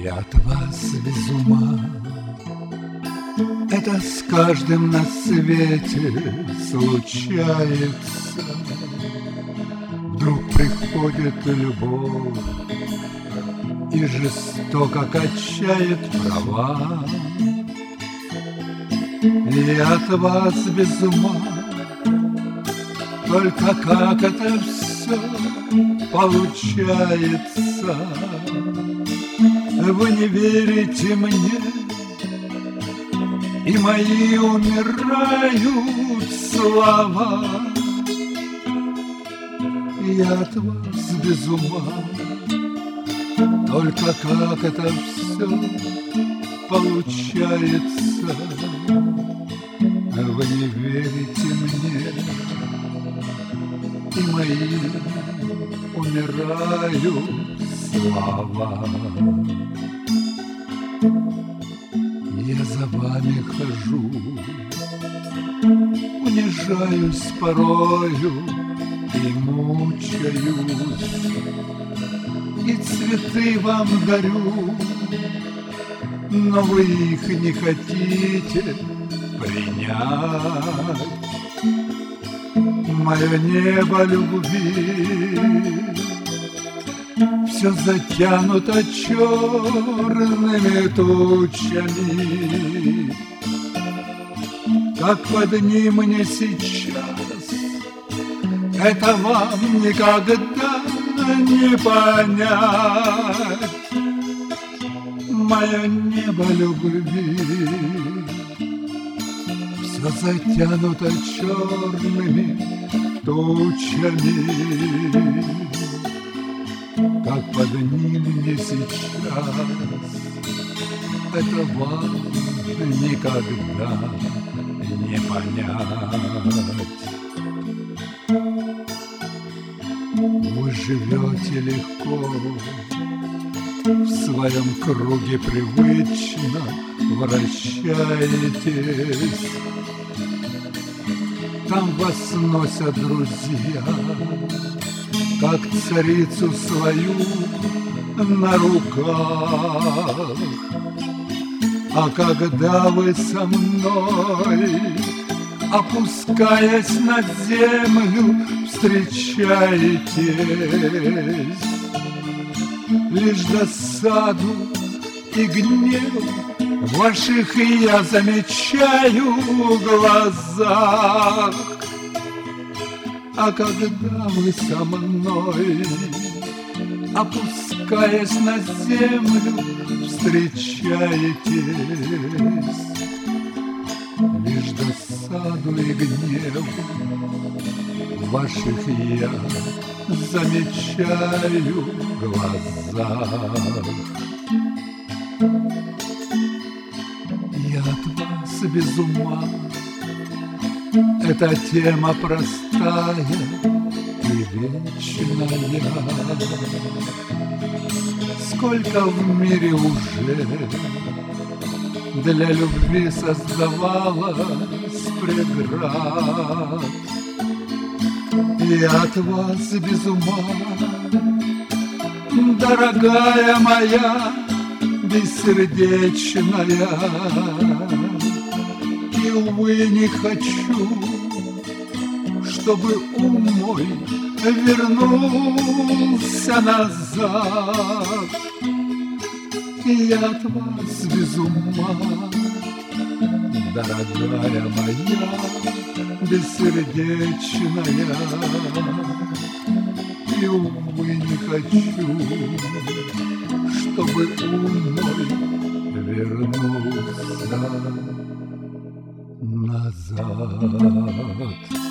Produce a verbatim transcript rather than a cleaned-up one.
Я от вас без ума. Это с каждым на свете случается. Вдруг приходит любовь и жестоко качает права. Я от вас без ума. Только как это все получается? Вы не верите мне, и мои умирают слова. Я от вас без ума. Только как это все получается? Вы не верите мне, и мои умирают слова. Я за вами хожу, унижаюсь порою и мучаюсь, и цветы вам дарю, но вы их не хотите принять. Мое небо любви все затянуто черными тучами. Как под ним мне сейчас, это вам никогда не понять. Мое небо любви все затянуто черными тучами. Как под ним мне сейчас, это вам никогда не понять. Вы живете легко, в своем круге привычно вращаетесь. Там вас носят друзья, как царицу свою на руках. А когда вы со мной, опускаясь на землю, встречаетесь, лишь досаду и гнев ваших я замечаю в глазах. А когда вы со мной, опускаясь на землю, встречаетесь, лишь досаду и гнев ваших я замечаю в глазах. Я от вас без ума. Эта тема простая и вечная. Сколько в мире уже для любви создавалось преград. Я от вас без ума, дорогая моя, бессердечная. И, увы, не хочу, чтобы ум мой вернулся назад. Я от вас без ума, дорогая моя, бессердечная. И, увы, не хочу, чтобы ум мой вернулся назад.